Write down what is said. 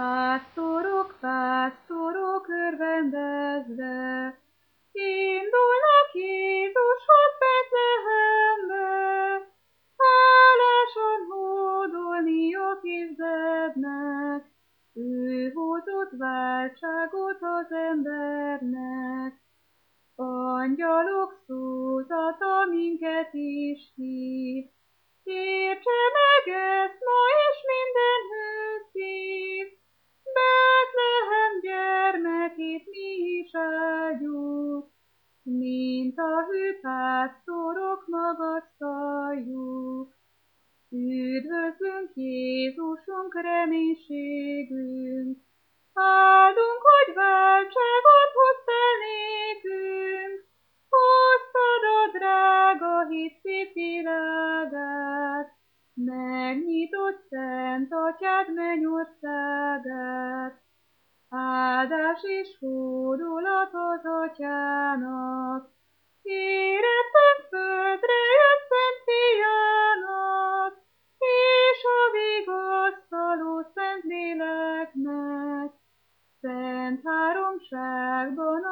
Pásztorok örvendezve, indulnak Jézushoz Betlehembe, hálásan hódolni a kisdednek, ő hozott váltságot az embernek. Angyalok szózata minket is hív, értse meg ezt ma és minden hőszív, Betlehem gyermekét mi is áldjuk, mint a hűpásztorok magasztaljuk. Üdvözlünk Jézusunk, reménységünk, áldunk, hogy váltságot hoztál nékünk, hoztad a drága hit szép világát, megnyitott szent atyád mennyországát. Áldás és hódolat az atyának, éretlen földre jött szent fiának, és a vigasztaló szent léleknek, szent háromságban